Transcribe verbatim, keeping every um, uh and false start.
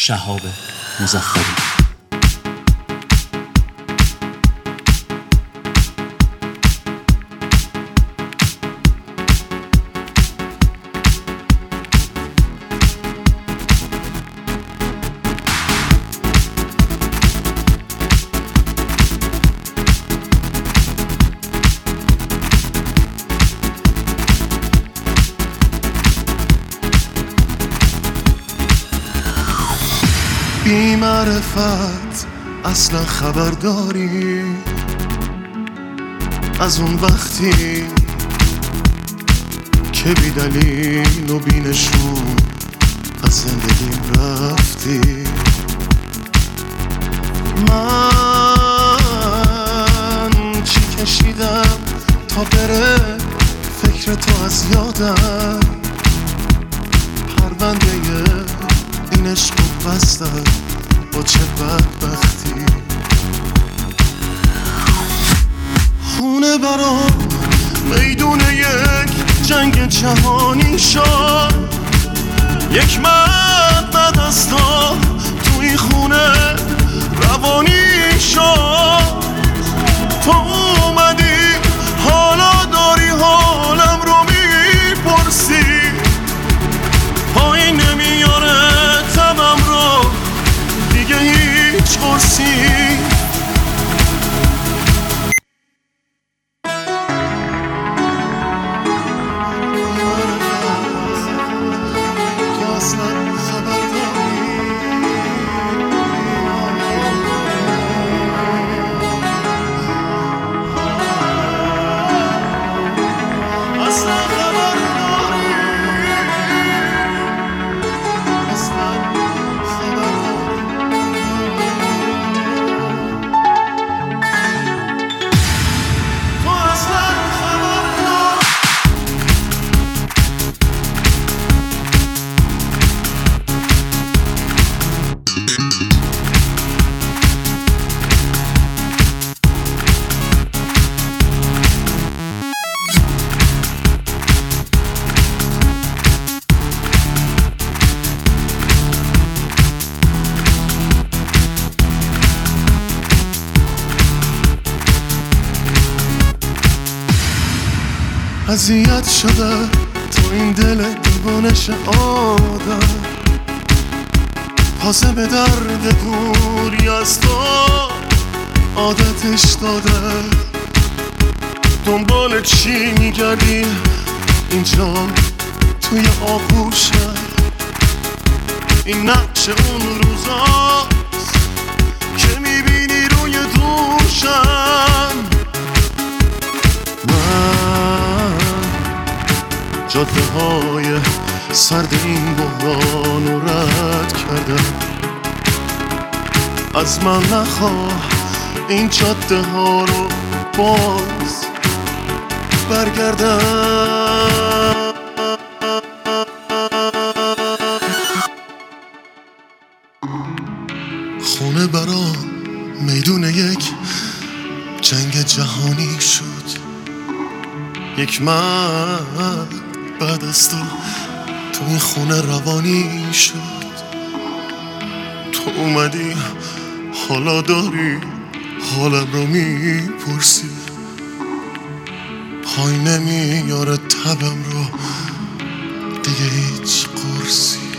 شهاب مظفری. بی معرفت اصلا خبر داری از اون وقتی که بی دلیل و بی نشون از زندگیم رفتی؟ من چی کشیدم تا بره فکر تو از یادم؟ پرونده این عشق رو بستم با چه بدبختی. خونه برام میدون یک جنگ جهانی شد. یک مرد بعد از تو تو این خونه روانی شد. تو اومدی حالا داری حالم رو میپرسی. پایین نمیاره تبم رو دیگه هیچ قرصی. اذیت شده تو این دل دیوانش آدم. تازه به درد دوری از تو عادتش داده. دنبال چی میگردی اینجا توی آغوشم؟ این نقش اون روزاست که میبینی روی دوشم. جاده های سرد این بحران رو رد کردم. از من نخواه این جاده ها رو باز برگردم. خونه برام میدون یک جنگ جهانی شد. یک مرد بعد از تو تو این خونه روانی شد. تو اومدی حالا داری حالم رو میپرسی. پای نمیاره تبم رو دیگه هیچ قرصی.